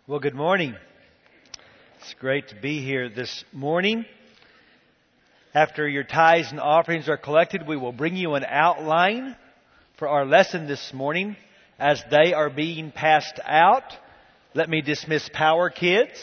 Well, good morning. It's great to be here this morning. After your tithes and offerings are collected, we will bring you an outline for our lesson this morning. As they are being passed out, let me dismiss Power Kids.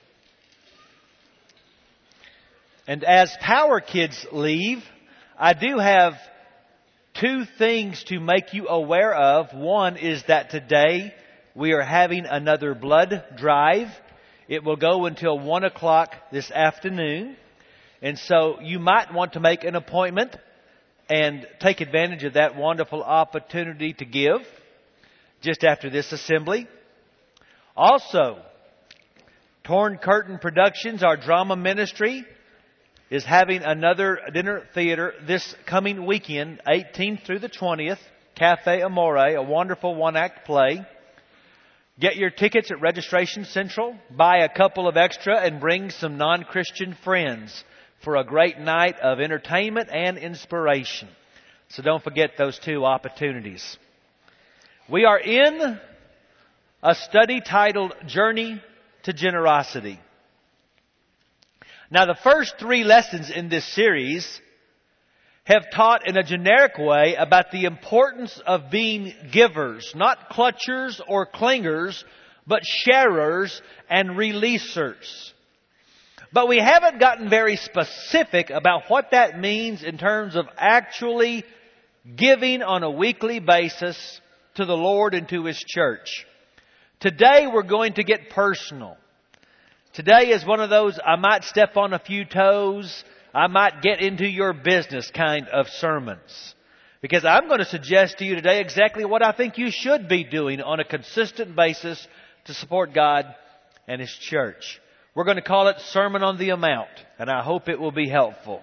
And as Power Kids leave, I do have two things to make you aware of. One is that today we are having another blood drive. It will go until 1 o'clock this afternoon. And so you might want to make an appointment and take advantage of that wonderful opportunity to give just after this assembly. Also, Torn Curtain Productions, our drama ministry, is having another dinner theater this coming weekend, 18th through the 20th, Cafe Amore, a wonderful one-act play. Get your tickets at Registration Central, buy a couple of extra, and bring some non-Christian friends for a great night of entertainment and inspiration. So don't forget those two opportunities. We are in a study titled Journey to Generosity. Now, the first three lessons in this series have taught in a generic way about the importance of being givers, not clutchers or clingers, but sharers and releasers. But we haven't gotten very specific about what that means in terms of actually giving on a weekly basis to the Lord and to His church. Today we're going to get personal. Today is one of those I might step on a few toes, I might get into your business kind of sermons. Because I'm going to suggest to you today exactly what I think you should be doing on a consistent basis to support God and His church. We're going to call it Sermon on the Amount, and I hope it will be helpful.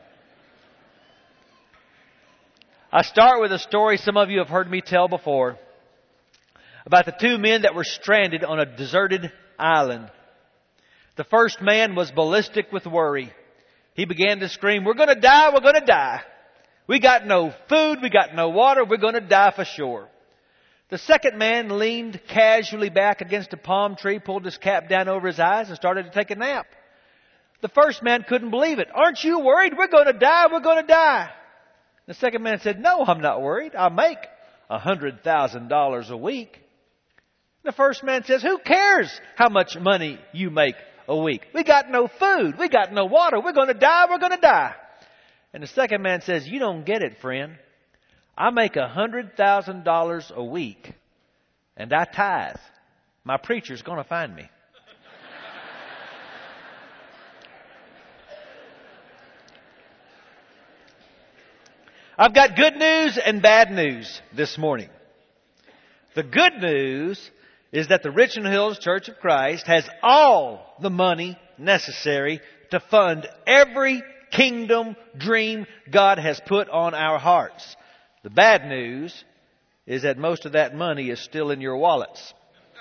I start with a story some of you have heard me tell before about the two men that were stranded on a deserted island. The first man was ballistic with worry. He began to scream, "We're going to die, we're going to die. We got no food, we got no water, we're going to die for sure." The second man leaned casually back against a palm tree, pulled his cap down over his eyes, and started to take a nap. The first man couldn't believe it. "Aren't you worried? We're going to die, we're going to die." The second man said, "No, I'm not worried. I make $100,000 a week." The first man says, "Who cares how much money you make a week? We got no food. We got no water. We're going to die. We're going to die." And the second man says, "You don't get it, friend. I make $100,000 a week and I tithe. My preacher's going to find me." I've got good news and bad news this morning. The good news is that the Richland Hills Church of Christ has all the money necessary to fund every kingdom dream God has put on our hearts. The bad news is that most of that money is still in your wallets.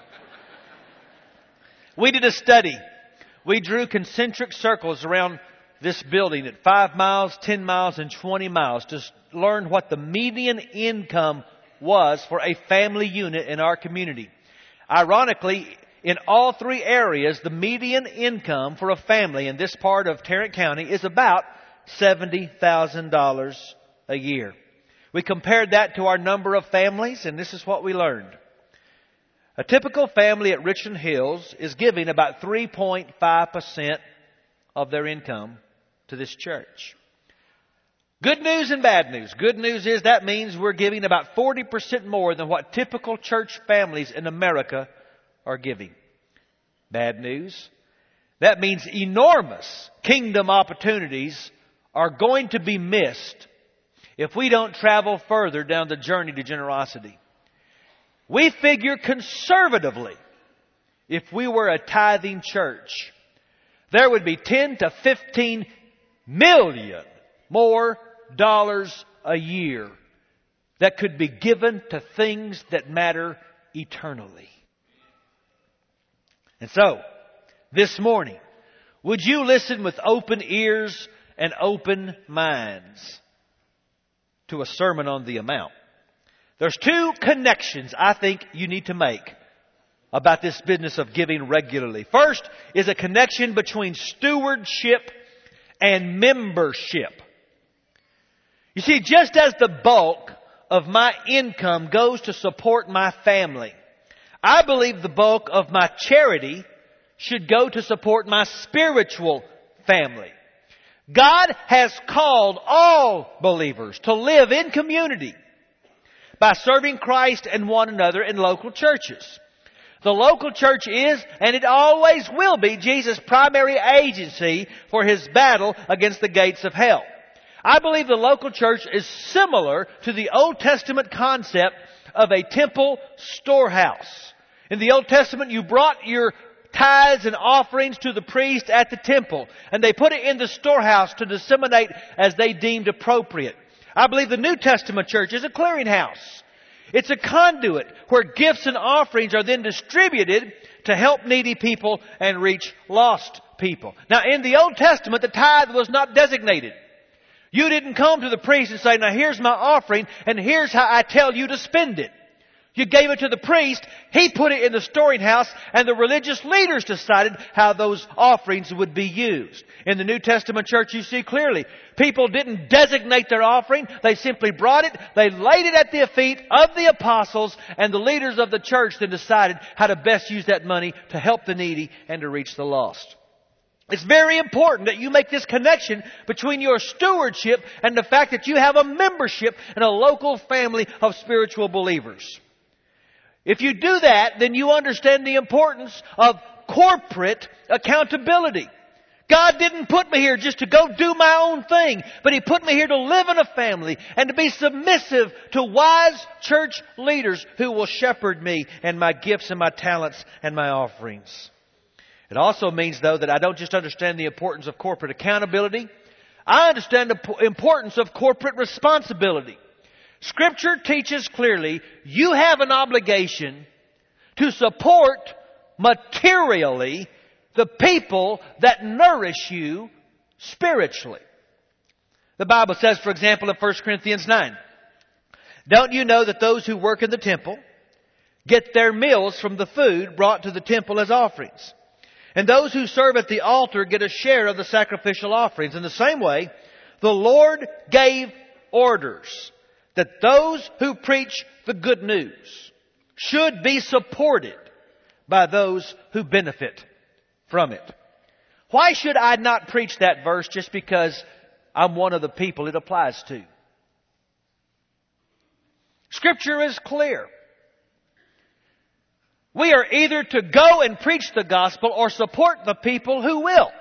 We did a study. We drew concentric circles around this building at 5 miles, 10 miles, and 20 miles to learn what the median income was for a family unit in our community. Ironically, in all three areas, the median income for a family in this part of Tarrant County is about $70,000 a year. We compared that to our number of families, and this is what we learned. A typical family at Richland Hills is giving about 3.5% of their income to this church. Good news and bad news. Good news is that means we're giving about 40% more than what typical church families in America are giving. Bad news. That means enormous kingdom opportunities are going to be missed if we don't travel further down the journey to generosity. We figure conservatively, if we were a tithing church, there would be 10 to 15 million more dollars a year that could be given to things that matter eternally. And so, this morning, would you listen with open ears and open minds to a sermon on the amount? There's two connections I think you need to make about this business of giving regularly. First is a connection between stewardship and membership. You see, just as the bulk of my income goes to support my family, I believe the bulk of my charity should go to support my spiritual family. God has called all believers to live in community by serving Christ and one another in local churches. The local church is, and it always will be, Jesus' primary agency for His battle against the gates of hell. I believe the local church is similar to the Old Testament concept of a temple storehouse. In the Old Testament, you brought your tithes and offerings to the priest at the temple, and they put it in the storehouse to disseminate as they deemed appropriate. I believe the New Testament church is a clearinghouse. It's a conduit where gifts and offerings are then distributed to help needy people and reach lost people. Now, in the Old Testament, the tithe was not designated. You didn't come to the priest and say, now here's my offering and here's how I tell you to spend it. You gave it to the priest, he put it in the storing house, and the religious leaders decided how those offerings would be used. In the New Testament church, you see clearly, people didn't designate their offering, they simply brought it, they laid it at the feet of the apostles, and the leaders of the church then decided how to best use that money to help the needy and to reach the lost. It's very important that you make this connection between your stewardship and the fact that you have a membership in a local family of spiritual believers. If you do that, then you understand the importance of corporate accountability. God didn't put me here just to go do my own thing, but He put me here to live in a family and to be submissive to wise church leaders who will shepherd me and my gifts and my talents and my offerings. It also means, though, that I don't just understand the importance of corporate accountability. I understand the importance of corporate responsibility. Scripture teaches clearly you have an obligation to support materially the people that nourish you spiritually. The Bible says, for example, in 1 Corinthians 9, don't you know that those who work in the temple get their meals from the food brought to the temple as offerings? And those who serve at the altar get a share of the sacrificial offerings. In the same way, the Lord gave orders that those who preach the good news should be supported by those who benefit from it. Why should I not preach that verse just because I'm one of the people it applies to? Scripture is clear. We are either to go and preach the gospel or support the people who will.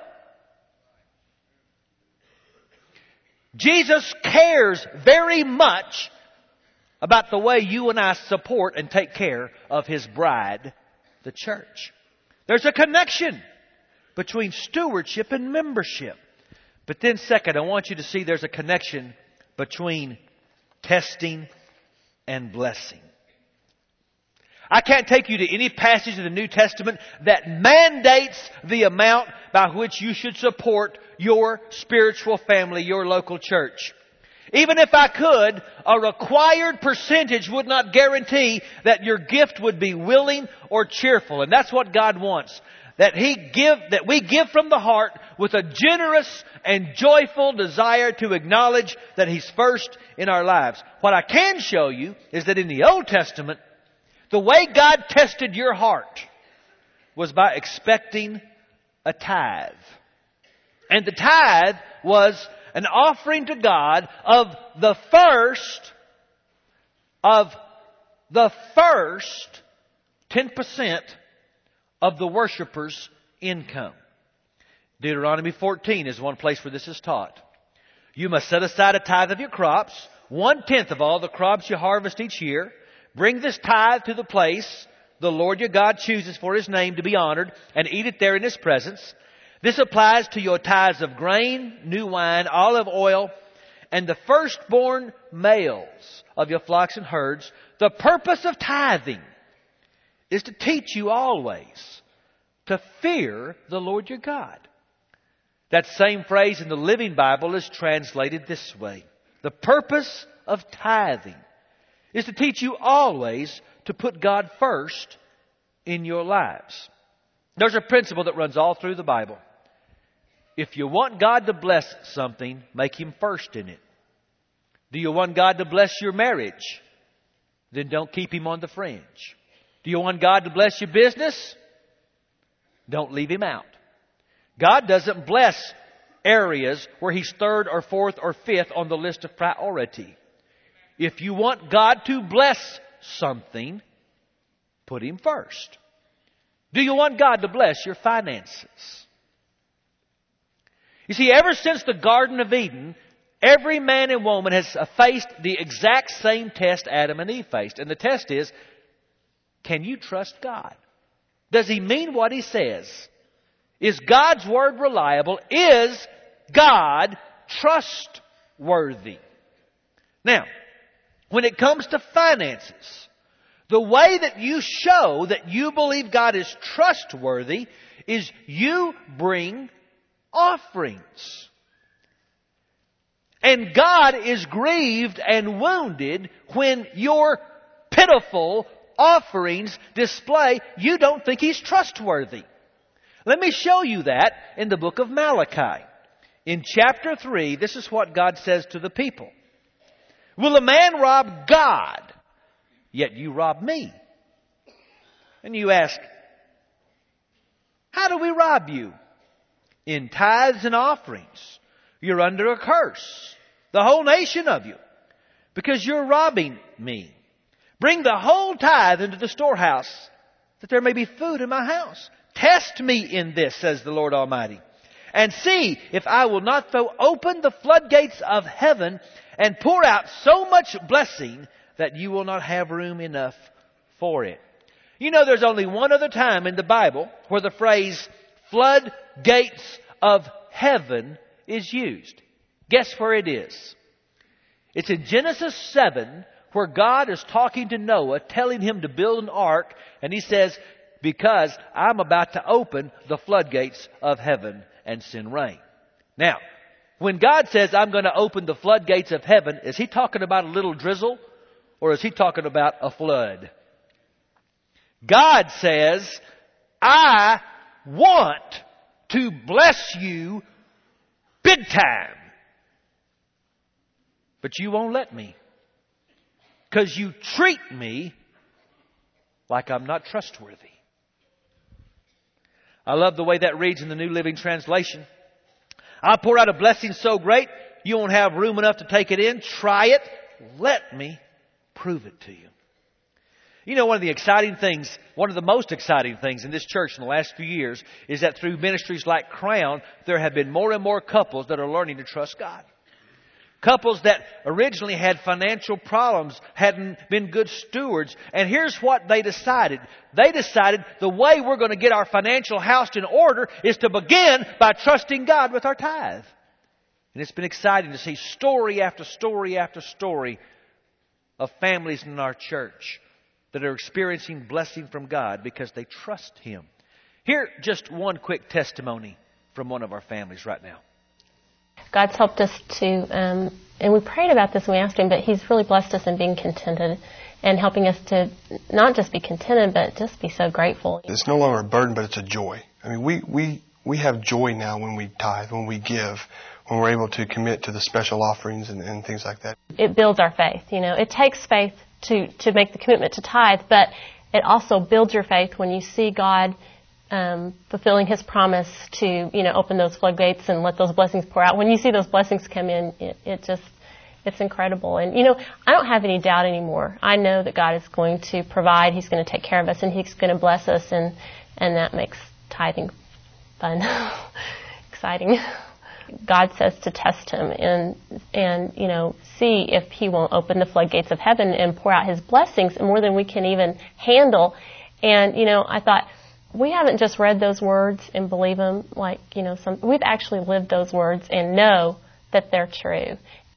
Jesus cares very much about the way you and I support and take care of His bride, the church. There's a connection between stewardship and membership. But then second, I want you to see there's a connection between testing and blessing. I can't take you to any passage in the New Testament that mandates the amount by which you should support your spiritual family, your local church. Even if I could, a required percentage would not guarantee that your gift would be willing or cheerful. And that's what God wants. That we give from the heart with a generous and joyful desire to acknowledge that He's first in our lives. What I can show you is that in the Old Testament, the way God tested your heart was by expecting a tithe. And the tithe was an offering to God of the first 10% of the worshiper's income. Deuteronomy 14 is one place where this is taught. You must set aside a tithe of your crops, 1/10 of all the crops you harvest each year. Bring this tithe to the place the Lord your God chooses for His name to be honored, and eat it there in His presence. This applies to your tithes of grain, new wine, olive oil, and the firstborn males of your flocks and herds. The purpose of tithing is to teach you always to fear the Lord your God. That same phrase in the Living Bible is translated this way. The purpose of tithing is to teach you always to put God first in your lives. There's a principle that runs all through the Bible. If you want God to bless something, make Him first in it. Do you want God to bless your marriage? Then don't keep Him on the fringe. Do you want God to bless your business? Don't leave Him out. God doesn't bless areas where He's third or fourth or fifth on the list of priority. If you want God to bless something, put Him first. Do you want God to bless your finances? You see, ever since the Garden of Eden, every man and woman has faced the exact same test Adam and Eve faced. And the test is, can you trust God? Does He mean what He says? Is God's Word reliable? Is God trustworthy? Now, when it comes to finances, the way that you show that you believe God is trustworthy is you bring offerings. And God is grieved and wounded when your pitiful offerings display you don't think He's trustworthy. Let me show you that in the book of Malachi. In chapter 3, this is what God says to the people. Will a man rob God? Yet you rob me. And you ask, how do we rob you? In tithes and offerings. You're under a curse, the whole nation of you, because you're robbing me. Bring the whole tithe into the storehouse, that there may be food in my house. Test me in this, says the Lord Almighty, and see if I will not throw open the floodgates of heaven and pour out so much blessing that you will not have room enough for it. You know, there's only one other time in the Bible where the phrase floodgates of heaven is used. Guess where it is? It's in Genesis 7, where God is talking to Noah, telling him to build an ark, and He says, because I'm about to open the floodgates of heaven and send rain. Now, when God says, I'm going to open the floodgates of heaven, is He talking about a little drizzle, or is He talking about a flood? God says, I want to bless you big time. But you won't let me. Because you treat me like I'm not trustworthy. I love the way that reads in the New Living Translation. I'll pour out a blessing so great, you won't have room enough to take it in. Try it. Let me prove it to you. You know, one of the most exciting things in this church in the last few years is that through ministries like Crown, there have been more and more couples that are learning to trust God. Couples that originally had financial problems, hadn't been good stewards. And here's what they decided. They decided the way we're going to get our financial house in order is to begin by trusting God with our tithe. And it's been exciting to see story after story after story of families in our church that are experiencing blessing from God because they trust Him. Here, just one quick testimony from one of our families right now. God's helped us to, and we prayed about this and we asked Him, but He's really blessed us in being contented and helping us to not just be contented, but just be so grateful. It's no longer a burden, but it's a joy. I mean, we have joy now when we tithe, when we give, when we're able to commit to the special offerings and things like that. It builds our faith. You know, it takes faith to make the commitment to tithe, but it also builds your faith when you see God fulfilling His promise to, open those floodgates and let those blessings pour out. When you see those blessings come in, it's incredible. And, I don't have any doubt anymore. I know that God is going to provide, He's going to take care of us, and He's going to bless us, and that makes tithing fun, exciting. God says to test Him and see if He won't open the floodgates of heaven and pour out His blessings more than we can even handle. And, I thought, we haven't just read those words and believe them we've actually lived those words and know that they're true.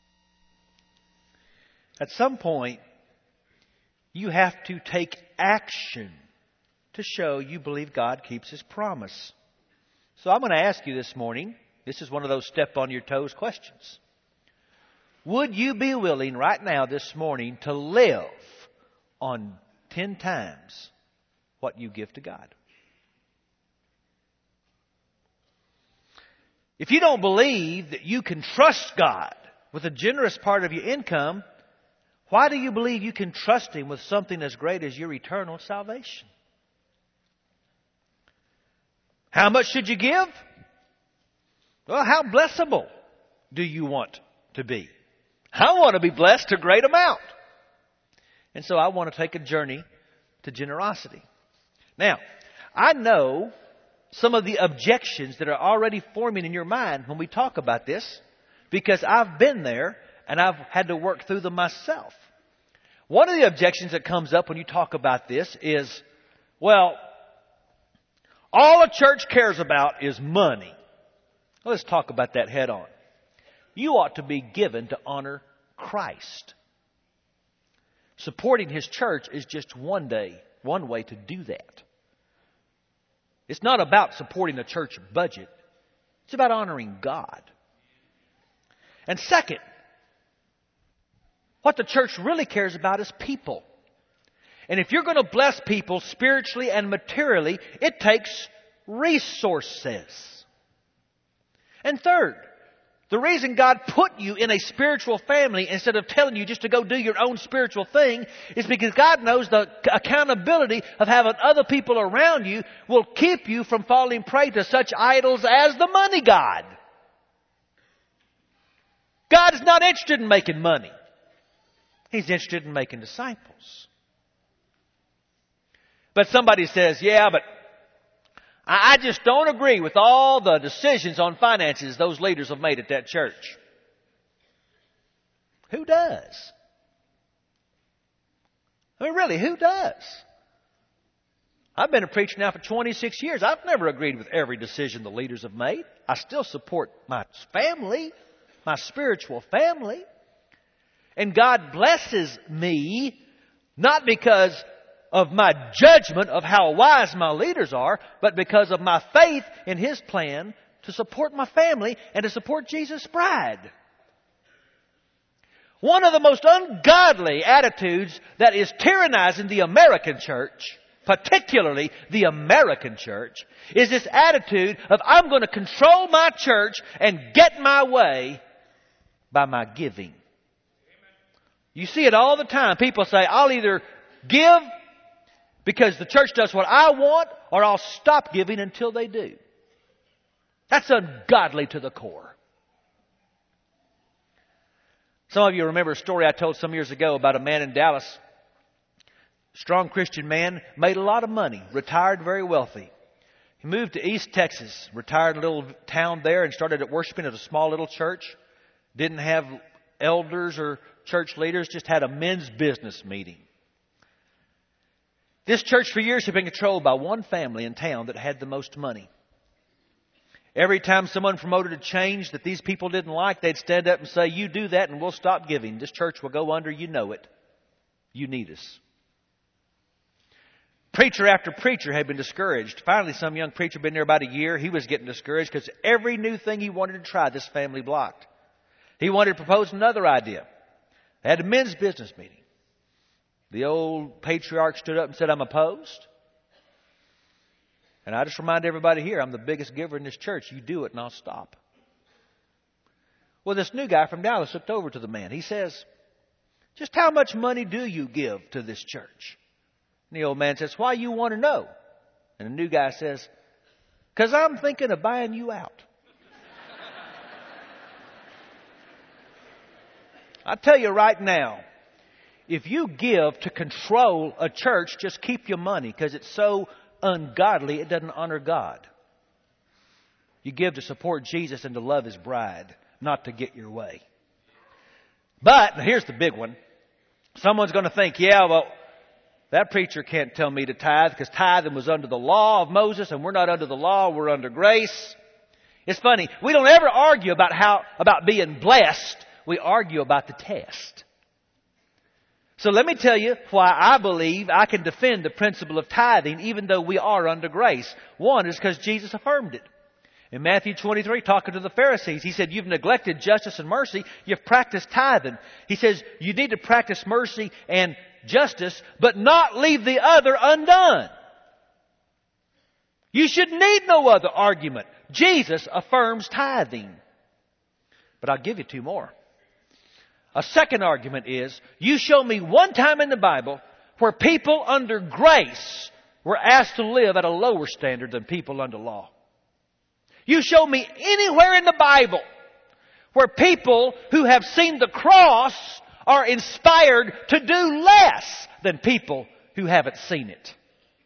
At some point, you have to take action to show you believe God keeps His promise. So I'm going to ask you this morning, this is one of those step on your toes questions. Would you be willing right now this morning to live on 10 times what you give to God. If you don't believe that you can trust God with a generous part of your income, why do you believe you can trust Him with something as great as your eternal salvation? How much should you give? Well, how blessable do you want to be? I want to be blessed a great amount. And so I want to take a journey to generosity. Now, I know some of the objections that are already forming in your mind when we talk about this, because I've been there and I've had to work through them myself. One of the objections that comes up when you talk about this is, well, all a church cares about is money. Let's talk about that head on. You ought to be given to honor Christ. Supporting His church is just one way to do that. It's not about supporting a church budget. It's about honoring God. And second, what the church really cares about is people. And if you're going to bless people spiritually and materially, it takes resources. And third, the reason God put you in a spiritual family instead of telling you just to go do your own spiritual thing is because God knows the accountability of having other people around you will keep you from falling prey to such idols as the money god. God is not interested in making money. He's interested in making disciples. But somebody says, yeah, but I just don't agree with all the decisions on finances those leaders have made at that church. Who does? I mean, really, who does? I've been a preacher now for 26 years. I've never agreed with every decision the leaders have made. I still support my family, my spiritual family. And God blesses me not because of my judgment of how wise my leaders are, but because of my faith in His plan to support my family and to support Jesus' bride. One of the most ungodly attitudes that is tyrannizing the American church, particularly the American church, is this attitude of I'm going to control my church and get my way by my giving. You see it all the time. People say, I'll either give because the church does what I want, or I'll stop giving until they do. That's ungodly to the core. Some of you remember a story I told some years ago about a man in Dallas. Strong Christian man, made a lot of money, retired very wealthy. He moved to East Texas, retired in a little town there and started worshiping at a small little church. Didn't have elders or church leaders, just had a men's business meeting. This church for years had been controlled by one family in town that had the most money. Every time someone promoted a change that these people didn't like, they'd stand up and say, you do that and we'll stop giving. This church will go under, you know it. You need us. Preacher after preacher had been discouraged. Finally, some young preacher had been there about a year. He was getting discouraged because every new thing he wanted to try, this family blocked. He wanted to propose another idea. They had a men's business meeting. The old patriarch stood up and said, I'm opposed. And I just remind everybody here, I'm the biggest giver in this church. You do it and I'll stop. Well, this new guy from Dallas looked over to the man. He says, just how much money do you give to this church? And the old man says, why you want to know? And the new guy says, because I'm thinking of buying you out. I tell you right now, if you give to control a church, just keep your money because it's so ungodly it doesn't honor God. You give to support Jesus and to love His bride, not to get your way. But, here's the big one. Someone's going to think, yeah, well, that preacher can't tell me to tithe because tithing was under the law of Moses and we're not under the law, we're under grace. It's funny, we don't ever argue about being blessed. We argue about the test. So let me tell you why I believe I can defend the principle of tithing even though we are under grace. One is because Jesus affirmed it. In Matthew 23, talking to the Pharisees, He said, you've neglected justice and mercy. You've practiced tithing. He says, you need to practice mercy and justice, but not leave the other undone. You should need no other argument. Jesus affirms tithing. But I'll give you two more. A second argument is, you show me one time in the Bible where people under grace were asked to live at a lower standard than people under law. You show me anywhere in the Bible where people who have seen the cross are inspired to do less than people who haven't seen it.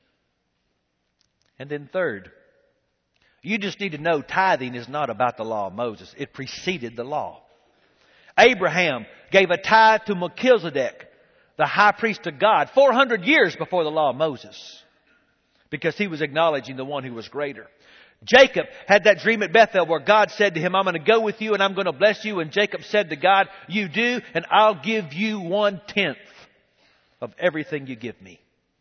And then third, you just need to know tithing is not about the law of Moses. It preceded the law. Abraham gave a tithe to Melchizedek, the high priest of God, 400 years before the law of Moses, because he was acknowledging the one who was greater. Jacob had that dream at Bethel where God said to him, I'm going to go with you and I'm going to bless you. And Jacob said to God, you do, and I'll give you 1/10 of everything you give me.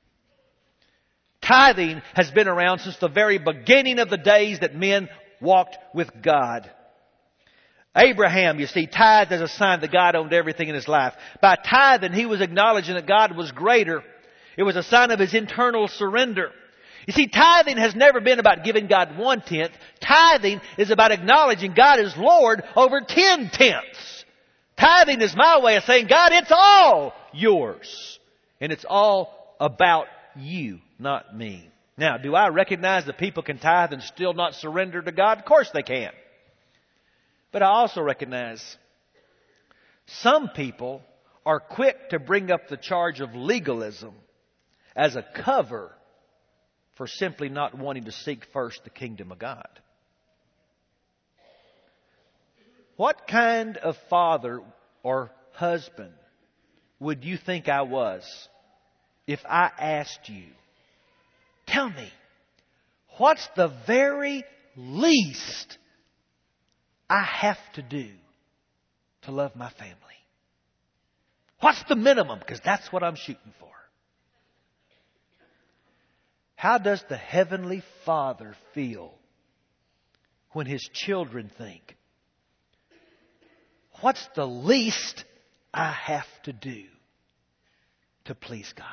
Tithing has been around since the very beginning of the days that men walked with God. Abraham, you see, tithed as a sign that God owned everything in his life. By tithing, he was acknowledging that God was greater. It was a sign of his internal surrender. You see, tithing has never been about giving God 1/10. Tithing is about acknowledging God is Lord over 10/10. Tithing is my way of saying, God, it's all yours. And it's all about you, not me. Now, do I recognize that people can tithe and still not surrender to God? Of course they can. But I also recognize some people are quick to bring up the charge of legalism as a cover for simply not wanting to seek first the kingdom of God. What kind of father or husband would you think I was if I asked you, tell me, what's the very least I have to do to love my family? What's the minimum? Because that's what I'm shooting for. How does the Heavenly Father feel when His children think, what's the least I have to do to please God?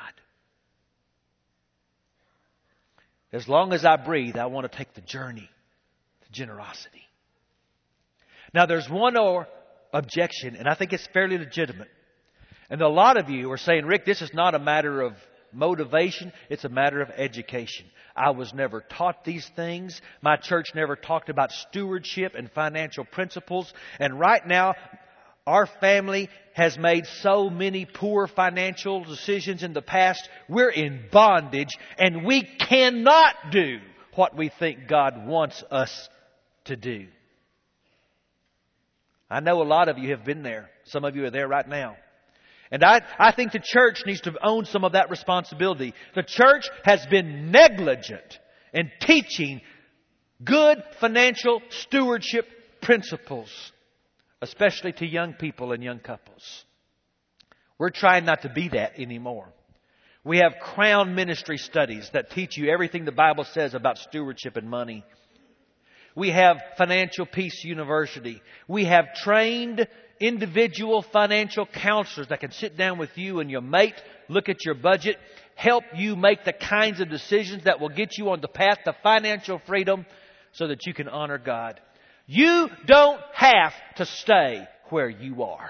As long as I breathe, I want to take the journey to generosity. Now, there's one more objection, and I think it's fairly legitimate. And a lot of you are saying, Rick, this is not a matter of motivation, it's a matter of education. I was never taught these things. My church never talked about stewardship and financial principles. And right now, our family has made so many poor financial decisions in the past. We're in bondage, and we cannot do what we think God wants us to do. I know a lot of you have been there. Some of you are there right now. And I think the church needs to own some of that responsibility. The church has been negligent in teaching good financial stewardship principles, especially to young people and young couples. We're trying not to be that anymore. We have Crown Ministry studies that teach you everything the Bible says about stewardship and money. We have Financial Peace University. We have trained individual financial counselors that can sit down with you and your mate, look at your budget, help you make the kinds of decisions that will get you on the path to financial freedom so that you can honor God. You don't have to stay where you are.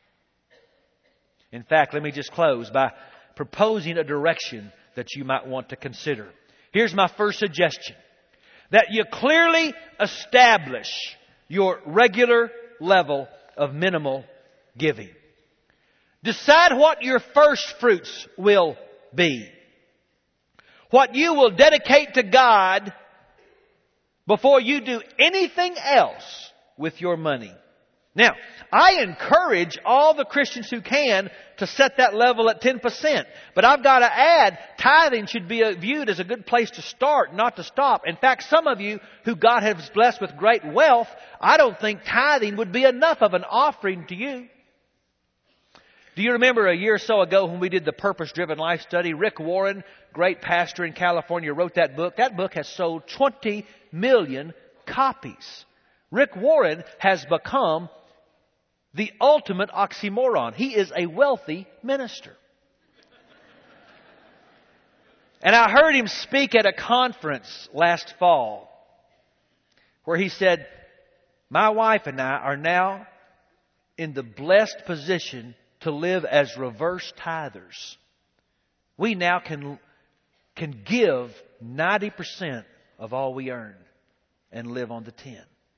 In fact, let me just close by proposing a direction that you might want to consider. Here's my first suggestion. That you clearly establish your regular level of minimal giving. Decide what your first fruits will be. What you will dedicate to God before you do anything else with your money. Now, I encourage all the Christians who can to set that level at 10%. But I've got to add, tithing should be viewed as a good place to start, not to stop. In fact, some of you who God has blessed with great wealth, I don't think tithing would be enough of an offering to you. Do you remember a year or so ago when we did the Purpose Driven Life Study? Rick Warren, great pastor in California, wrote that book. That book has sold 20 million copies. Rick Warren has become the ultimate oxymoron. He is a wealthy minister. And I heard him speak at a conference last fall where he said, my wife and I are now in the blessed position to live as reverse tithers. We now can give 90% of all we earn and live on the 10.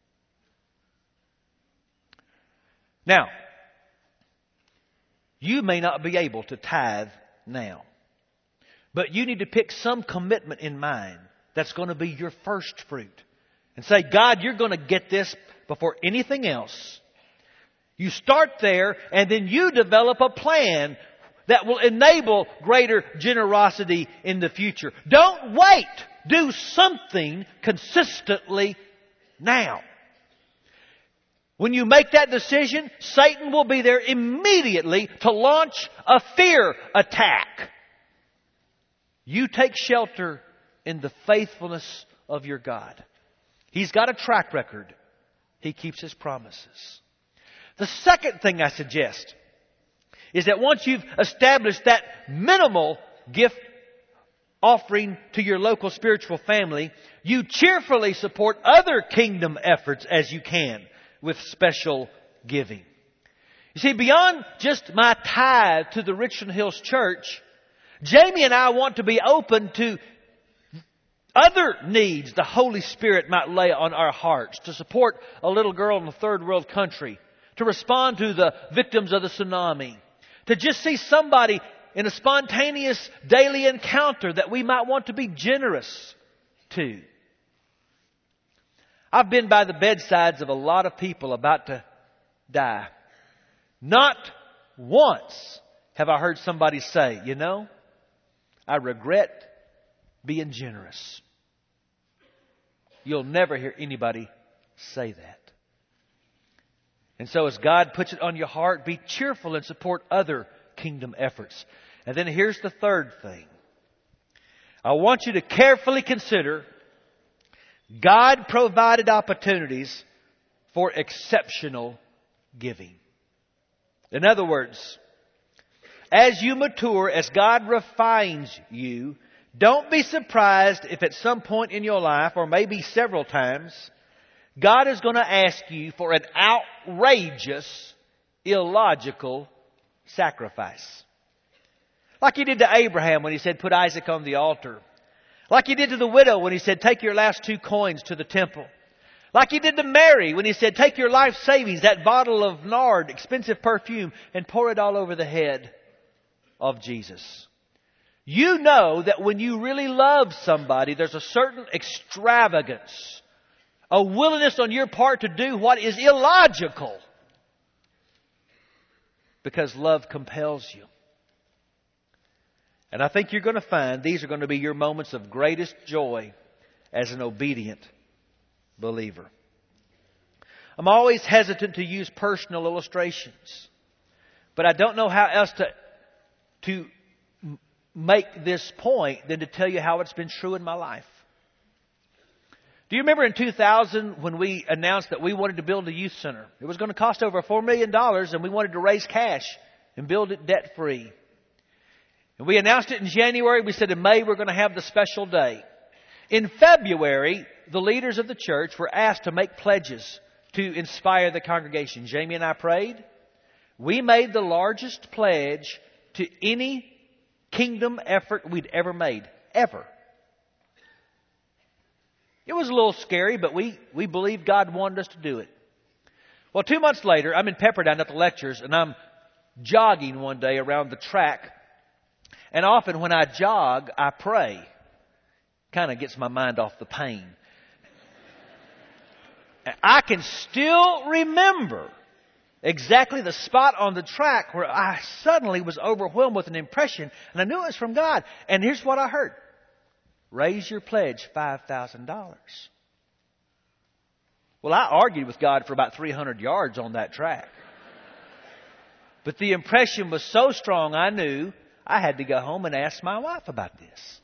Now, you may not be able to tithe now, but you need to pick some commitment in mind that's going to be your first fruit. And say, God, you're going to get this before anything else. You start there, and then you develop a plan that will enable greater generosity in the future. Don't wait. Do something consistently now. When you make that decision, Satan will be there immediately to launch a fear attack. You take shelter in the faithfulness of your God. He's got a track record. He keeps His promises. The second thing I suggest is that once you've established that minimal gift offering to your local spiritual family, you cheerfully support other kingdom efforts as you can with special giving. You see, beyond just my tithe to the Richland Hills Church, Jamie and I want to be open to other needs the Holy Spirit might lay on our hearts, to support a little girl in a third world country, to respond to the victims of the tsunami, to just see somebody in a spontaneous daily encounter that we might want to be generous to. I've been by the bedsides of a lot of people about to die. Not once have I heard somebody say, you know, I regret being generous. You'll never hear anybody say that. And so as God puts it on your heart, be cheerful and support other kingdom efforts. And then here's the third thing. I want you to carefully consider God-provided opportunities for exceptional giving. In other words, as you mature, as God refines you, don't be surprised if at some point in your life, or maybe several times, God is going to ask you for an outrageous, illogical sacrifice. Like He did to Abraham when He said, put Isaac on the altar. Like He did to the widow when He said, take your last 2 coins to the temple. Like He did to Mary when He said, take your life savings, that bottle of nard, expensive perfume, and pour it all over the head of Jesus. You know that when you really love somebody, there's a certain extravagance, a willingness on your part to do what is illogical, because love compels you. And I think you're going to find these are going to be your moments of greatest joy as an obedient believer. I'm always hesitant to use personal illustrations, but I don't know how else to make this point than to tell you how it's been true in my life. Do you remember in 2000 when we announced that we wanted to build a youth center? It was going to cost over $4 million, and we wanted to raise cash and build it debt-free. And we announced it in January. We said in May we're going to have the special day. In February, the leaders of the church were asked to make pledges to inspire the congregation. Jamie and I prayed. We made the largest pledge to any kingdom effort we'd ever made. Ever. It was a little scary, but we believed God wanted us to do it. Well, 2 months later, I'm in Pepperdine at the lectures, and I'm jogging one day around the track. And often when I jog, I pray. Kind of gets my mind off the pain. I can still remember exactly the spot on the track where I suddenly was overwhelmed with an impression, and I knew it was from God. And here's what I heard. Raise your pledge $5,000. Well, I argued with God for about 300 yards on that track. But the impression was so strong, I knew I had to go home and ask my wife about this.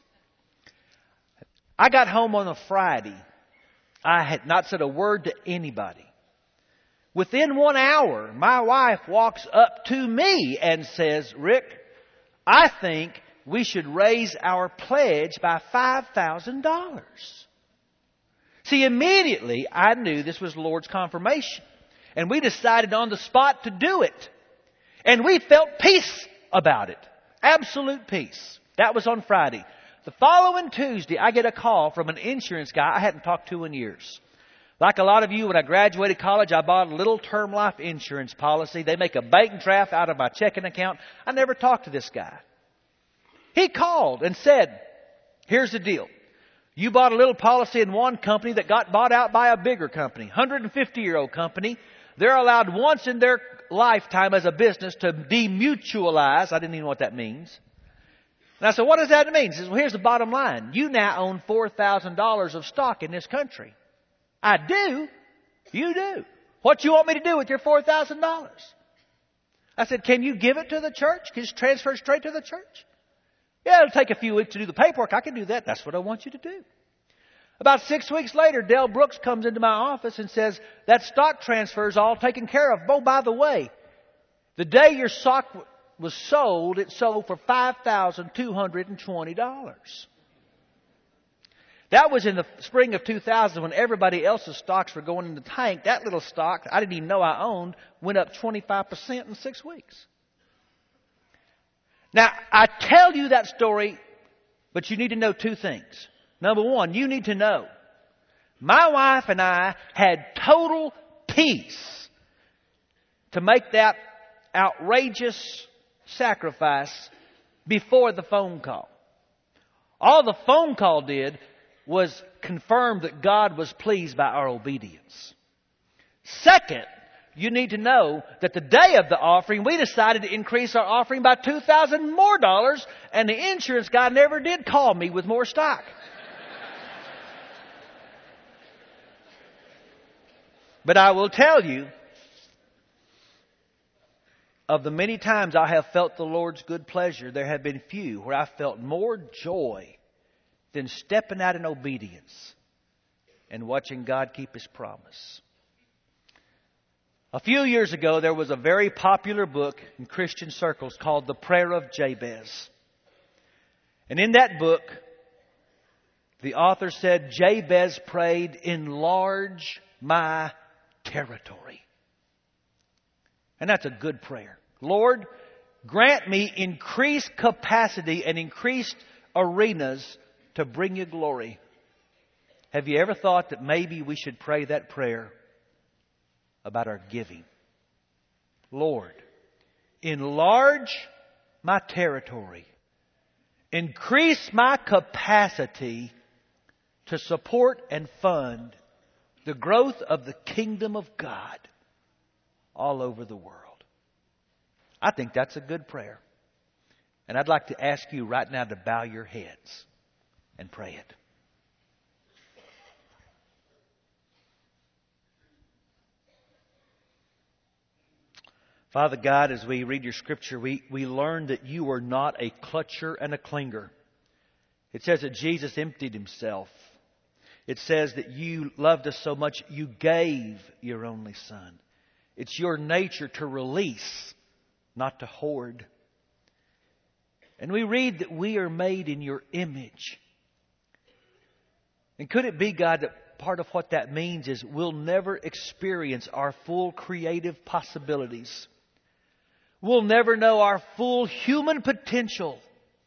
I got home on a Friday. I had not said a word to anybody. Within 1 hour, my wife walks up to me and says, Rick, I think we should raise our pledge by $5,000. See, immediately I knew this was the Lord's confirmation. And we decided on the spot to do it. And we felt peace about it. Absolute peace. That was on Friday. The following Tuesday, I get a call from an insurance guy I hadn't talked to in years. Like a lot of you, when I graduated college, I bought a little term life insurance policy. They make a bank draft out of my checking account. I never talked to this guy. He called and said, here's the deal. You bought a little policy in one company that got bought out by a bigger company, 150-year-old company. They're allowed once in their lifetime as a business to demutualize. I didn't even know what that means. And I said, what does that mean? He says, well, here's the bottom line. You now own $4,000 of stock in this country. I do. You do. What you want me to do with your $4,000? I said, can you give it to the church? Can you just transfer it straight to the church? Yeah, it'll take a few weeks to do the paperwork. I can do that. That's what I want you to do. About 6 weeks later, Dale Brooks comes into my office and says, that stock transfer is all taken care of. Oh, by the way, the day your stock was sold, it sold for $5,220. That was in the spring of 2000 when everybody else's stocks were going in the tank. That little stock, I didn't even know I owned, went up 25% in 6 weeks. Now, I tell you that story, but you need to know two things. Number one, you need to know my wife and I had total peace to make that outrageous sacrifice before the phone call. All the phone call did was confirm that God was pleased by our obedience. Second, you need to know that the day of the offering, we decided to increase our offering by $2,000 more, and the insurance guy never did call me with more stock. But I will tell you, of the many times I have felt the Lord's good pleasure, there have been few where I felt more joy than stepping out in obedience and watching God keep His promise. A few years ago, there was a very popular book in Christian circles called The Prayer of Jabez. And in that book, the author said, Jabez prayed, enlarge my territory. And that's a good prayer. Lord, grant me increased capacity and increased arenas to bring you glory. Have you ever thought that maybe we should pray that prayer about our giving? Lord, enlarge my territory. Increase my capacity to support and fund the growth of the kingdom of God all over the world. I think that's a good prayer. And I'd like to ask you right now to bow your heads and pray it. Father God, as we read your scripture, we learn that you are not a clutcher and a clinger. It says that Jesus emptied himself. It says that you loved us so much you gave your only Son. It's your nature to release, not to hoard. And we read that we are made in your image. And could it be, God, that part of what that means is we'll never experience our full creative possibilities. We'll never know our full human potential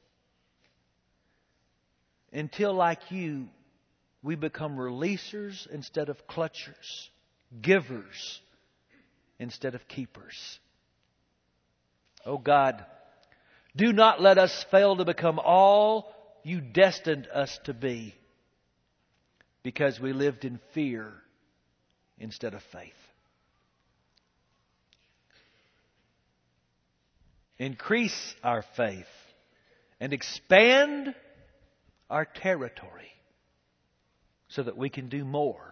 until, like you, we become releasers instead of clutchers, givers instead of keepers. Oh God, do not let us fail to become all you destined us to be because we lived in fear instead of faith. Increase our faith and expand our territory so that we can do more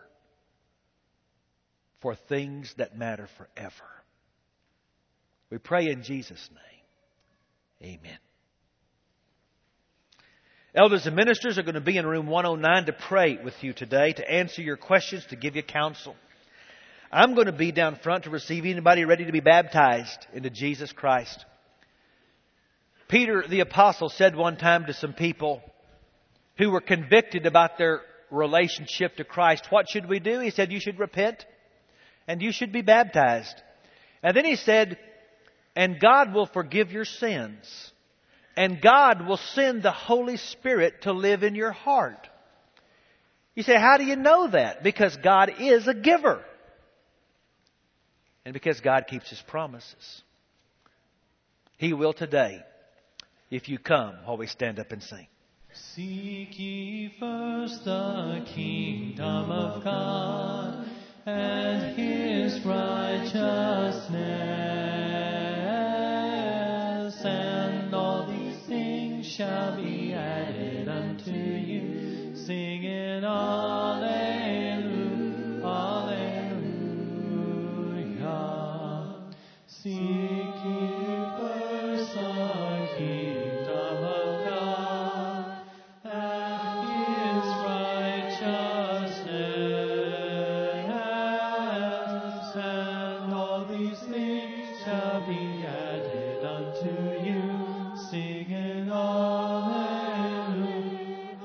for things that matter forever. We pray in Jesus' name. Amen. Elders and ministers are going to be in room 109 to pray with you today, to answer your questions, to give you counsel. I'm going to be down front to receive anybody ready to be baptized into Jesus Christ. Peter the Apostle said one time to some people who were convicted about their relationship to Christ, what should we do? He said, you should repent and you should be baptized. And then he said, and God will forgive your sins. And God will send the Holy Spirit to live in your heart. You say, how do you know that? Because God is a giver. And because God keeps His promises. He will today, if you come while we stand up and sing. Seek ye first the kingdom of God and His righteousness, and all these things shall be added unto you. Singing Alleluia, Alleluia. Seek ye first the kingdom of God and His righteousness, and all these things shall be added unto you. Singing Alleluia,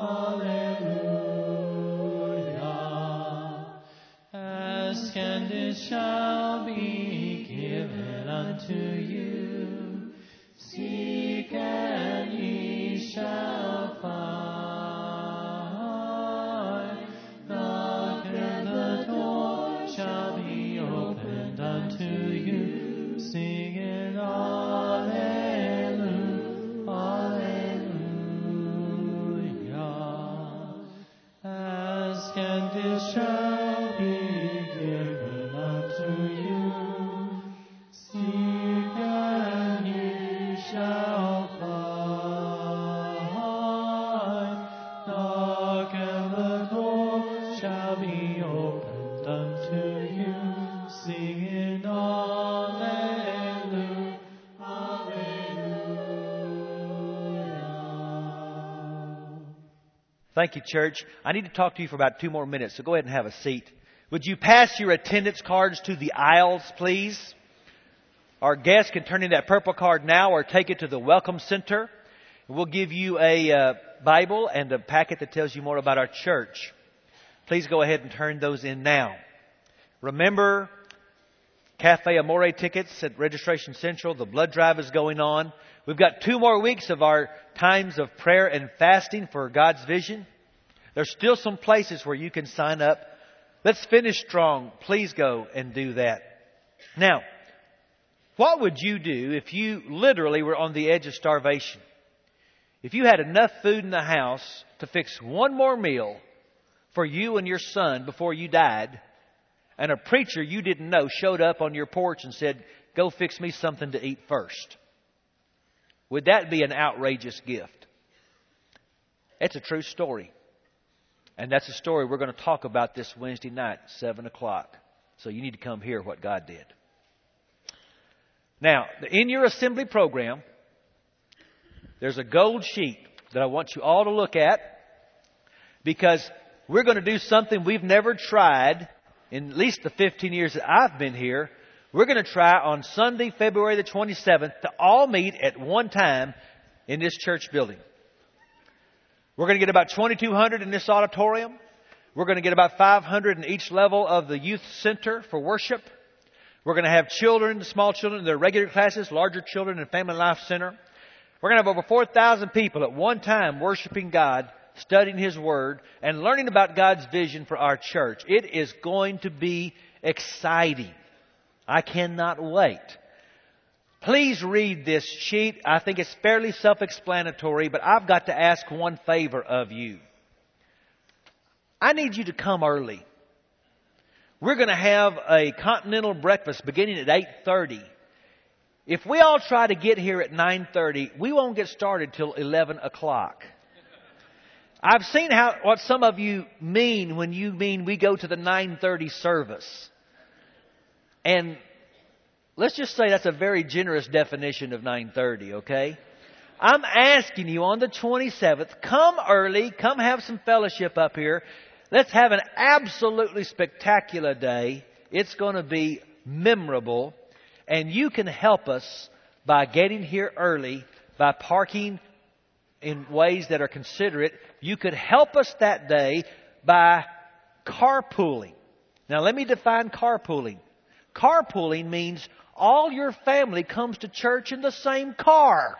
Alleluia. Ask and it shall be given unto you. Seek and ye shall find. Knock and the door shall be opened unto you. Singing Alleluia, Alleluia. Ask and it shall be given unto you. Seek and ye shall find. Knock and the door shall be opened unto you. Singing Alleluia, Alleluia. Thank you, church. I need to talk to you for about 2 more minutes, so go ahead and have a seat. Would you pass your attendance cards to the aisles, please? Our guests can turn in that purple card now or take it to the Welcome Center. We'll give you a Bible and a packet that tells you more about our church. Please go ahead and turn those in now. Remember, Cafe Amore tickets at Registration Central. The blood drive is going on. We've got 2 more weeks of our times of prayer and fasting for God's vision. There's still some places where you can sign up. Let's finish strong. Please go and do that. Now, what would you do if you literally were on the edge of starvation? If you had enough food in the house to fix one more meal for you and your son before you died, and a preacher you didn't know showed up on your porch and said, go fix me something to eat first. Would that be an outrageous gift? It's a true story. And that's a story we're going to talk about this Wednesday night, 7 o'clock. So you need to come hear what God did. Now, in your assembly program, there's a gold sheet that I want you all to look at, because we're going to do something we've never tried in at least the 15 years that I've been here. We're going to try on Sunday, February the 27th, to all meet at one time in this church building. We're going to get about 2,200 in this auditorium. We're going to get about 500 in each level of the youth center for worship. We're going to have children, small children in their regular classes, larger children in Family Life Center. We're going to have over 4,000 people at one time worshiping God, studying His Word, and learning about God's vision for our church. It is going to be exciting. I cannot wait. Please read this sheet. I think it's fairly self-explanatory, but I've got to ask one favor of you. I need you to come early. We're going to have a continental breakfast beginning at 8:30. If we all try to get here at 9:30, we won't get started till 11 o'clock. I've seen what some of you mean when you mean we go to the 9:30 service. And let's just say that's a very generous definition of 9:30, okay? I'm asking you on the 27th, come early, come have some fellowship up here. Let's have an absolutely spectacular day. It's going to be memorable. And you can help us by getting here early by parking in ways that are considerate. You could help us that day by carpooling. Now let me define carpooling. Carpooling means all your family comes to church in the same car.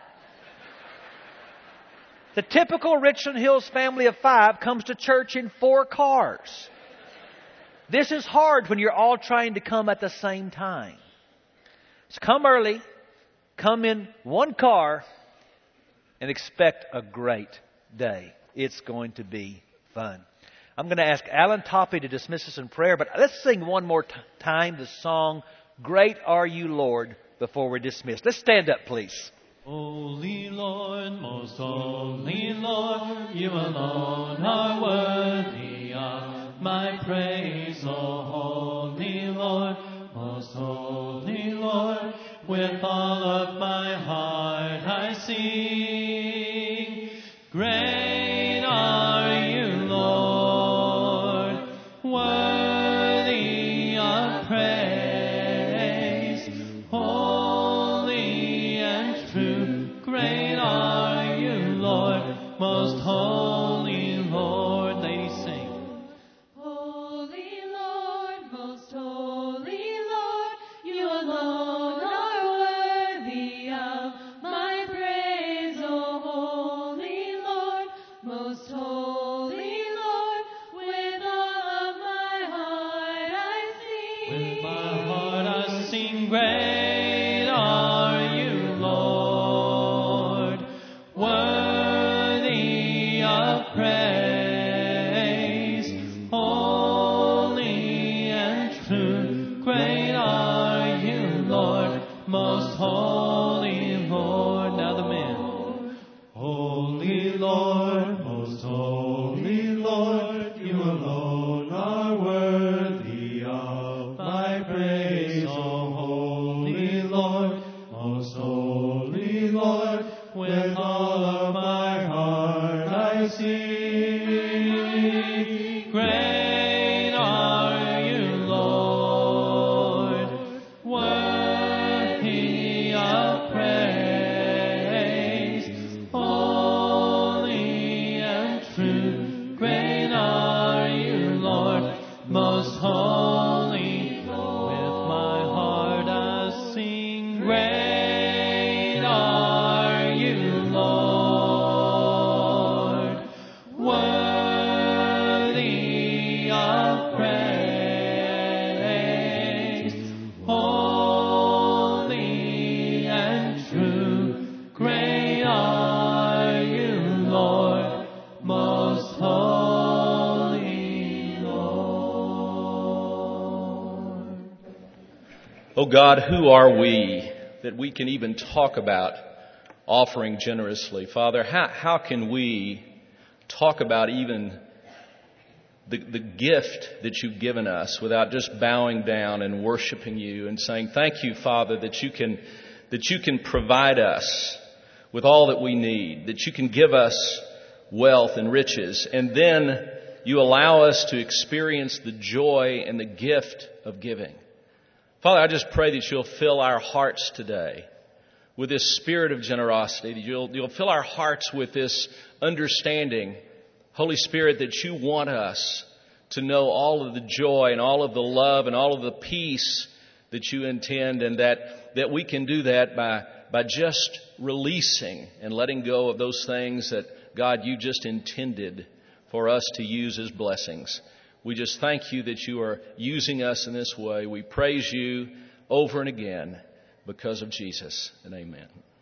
The typical Richland Hills family of 5 comes to church in 4 cars. This is hard when you're all trying to come at the same time. So come early, come in one car, and expect a great day. It's going to be fun. I'm going to ask Alan Toppy to dismiss us in prayer, but let's sing one more time the song, Great Are You, Lord, before we're dismissed. Let's stand up, please. Holy Lord, most holy Lord, you alone are worthy of my praise. O holy Lord, most holy Lord, with all of my heart I sing. Great are you, Lord, worthy of praise. Holy and true, great are you, Lord, most holy Lord. Ladies, sing. Holy Lord, most holy Lord, you alone are worthy of my praise. O holy Lord, most holy Lord, with all of my heart I sing. With my heart I sing, great are you, Lord, worthy of praise. Holy and true, great are you, Lord, most holy Lord. Now the men. Holy Lord, most holy Lord, you alone are worthy of my praise. O holy Lord, most holy Lord, with all of my heart I sing. Great are you, Lord, worthy of praise. Holy and true, great are you, Lord, most holy. With my heart I sing, great are you, Lord, worthy of praise. Holy and true, great are you, Lord, most holy Lord. Oh God, who are we that we can even talk about offering generously? Father, how can we talk about even the gift that you've given us without just bowing down and worshiping you and saying, thank you, Father, that you can provide us with all that we need, that you can give us wealth and riches, and then you allow us to experience the joy and the gift of giving. Father, I just pray that you'll fill our hearts today with this spirit of generosity, that you'll fill our hearts with this understanding, Holy Spirit, that you want us to know all of the joy and all of the love and all of the peace that you intend, and that we can do that by just releasing and letting go of those things that, God, you just intended for us to use as blessings. We just thank you that you are using us in this way. We praise you over and again because of Jesus. And amen.